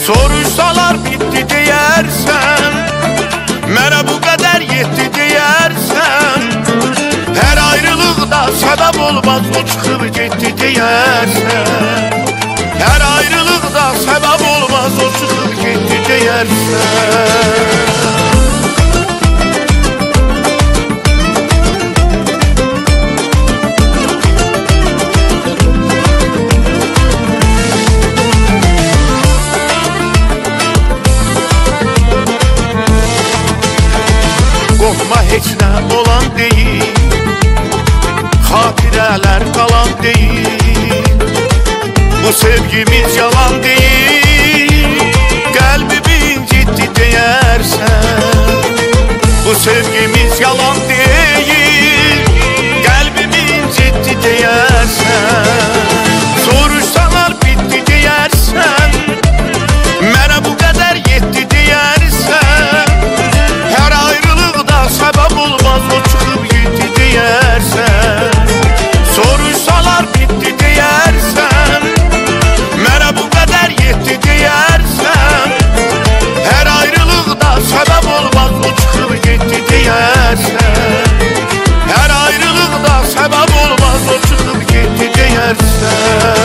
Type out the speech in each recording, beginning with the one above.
Soruşsalar bitti deyərsən, mənə bu qədər yetdi deyərsən, hər ayrılıqda səbəb olmaz o çıxıb getdi deyərsən, hər ayrılıqda səbəb olmaz o çıxıb getdi deyərsən. Qorxma heç nə olan deyil, xatirələr qalan deyil, bu sevgimiz yalan deyil, qəlbimi incitdi deyərsən, bu sevgimiz yalan deyil, qəlbimi incitdi deyərsən, soruşsalar bitti deyərsən, mənə bu qədər yetdi deyərsən, hər ayrılıqda səbəb olmaz o çıxıb getdi deyərsən, soruşsalar bitti deyərsən, mənə bu qədər yetdi deyərsən, hər ayrılıqda səbəb olmaz o çıxıb getdi deyərsən, hər ayrılıqda səbəb olmaz o çıxıb getdi deyərsən.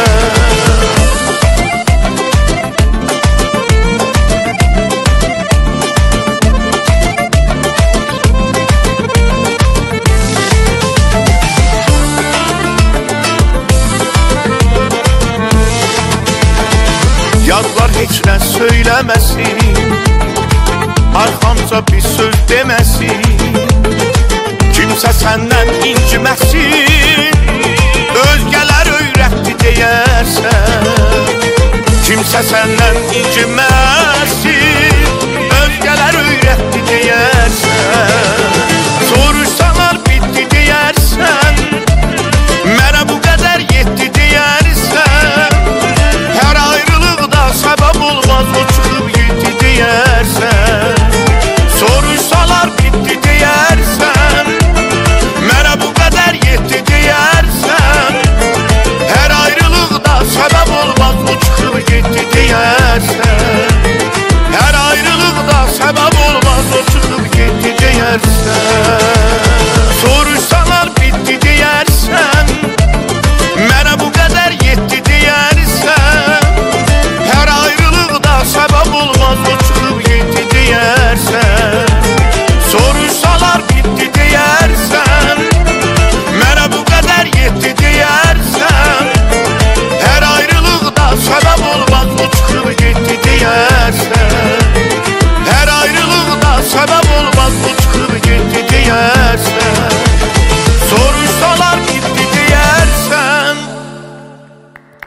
Yadlar heç nə söyləməsin, arxamca bir söz deməsin, kimsə səndən inciməsin, özgələr öyrətdi deyərsən, kimsə səndən inciməsin,